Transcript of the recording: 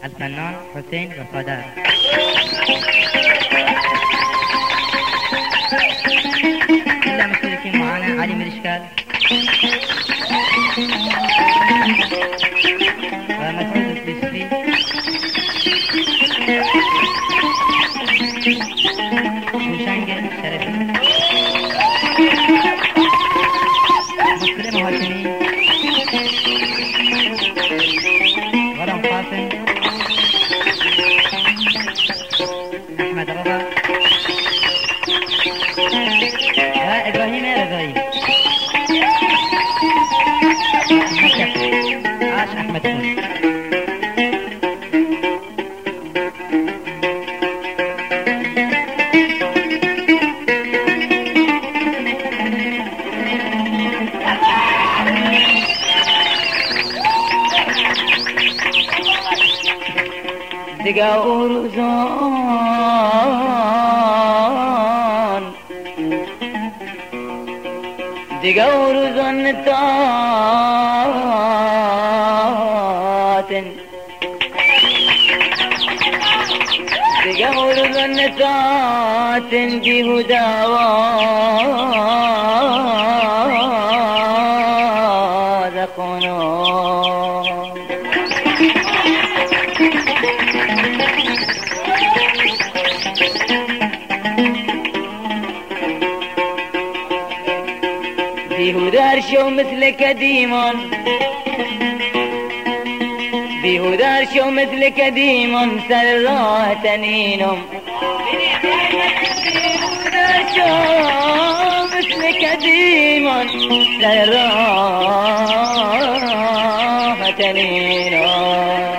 الفنان حسين وفادار. إلا مشتركين معنا علي مرشكال ومسعود السويسري وشنجل شرفي مسلم هاشمي غرام قاسم أحمد رضا وإبراهيم رضاي عاش أحمد فوز. دقا ورزان دقا ورزان نتاتن دقا ورزان نتاتن بهداوان ذقنون بيهودار شو مثلك ديمون بيهودار شو مثلك ديمون سر تنينهم بيهودار شو مثلك ديمون سر تنينهم